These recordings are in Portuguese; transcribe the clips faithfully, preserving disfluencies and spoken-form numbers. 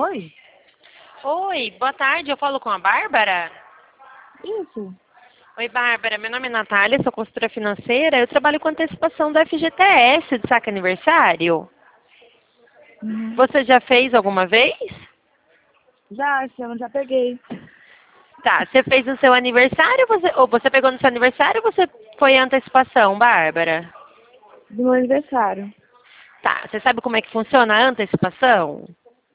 Oi? Oi, boa tarde, eu falo com a Bárbara? Isso. Oi, Bárbara, meu nome é Natália, sou consultora financeira, eu trabalho com antecipação do F G T S, de saque aniversário. Uhum. Você já fez alguma vez? Já, esse ano já peguei. Tá, você fez no seu aniversário, você, ou você pegou no seu aniversário ou você foi antecipação, Bárbara? Do meu aniversário. Tá, você sabe como é que funciona a antecipação?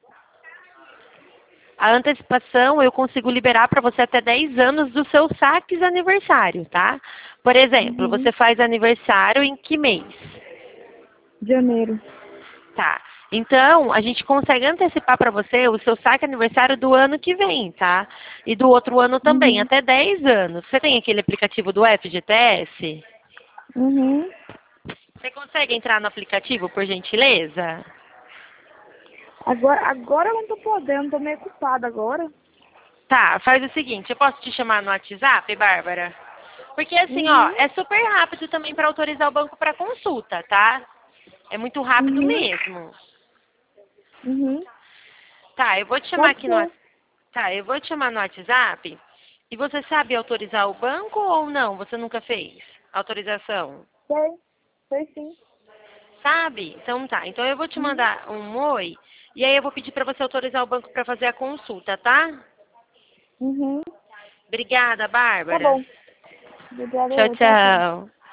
A antecipação eu consigo liberar para você até dez anos dos seus saques aniversário, tá? Por exemplo, Uhum. você faz aniversário em que mês? Janeiro. Tá. Então, a gente consegue antecipar para você o seu saque aniversário do ano que vem, tá? E do outro ano também, Uhum. até dez anos. Você tem aquele aplicativo do F G T S? Uhum. Você consegue entrar no aplicativo, por gentileza? Agora, agora eu não tô podendo, tô meio ocupada agora. Tá, faz o seguinte, eu posso te chamar no WhatsApp, Bárbara? Porque assim, ó, Uhum. é super rápido também para autorizar o banco para consulta, tá? É muito rápido Uhum. mesmo. Uhum. Tá, eu vou te chamar Pode aqui no ser. Whats- Tá, eu vou te chamar no WhatsApp. E você sabe autorizar o banco ou não? Você nunca fez autorização? Sei. Sei sim. Sabe? Então tá. Então eu vou te Uhum. mandar um oi e aí eu vou pedir para você autorizar o banco para fazer a consulta, tá? Uhum. Obrigada, Tá Bárbara. bom. Obrigada, Tchau, eu. Tchau, tchau. tchau.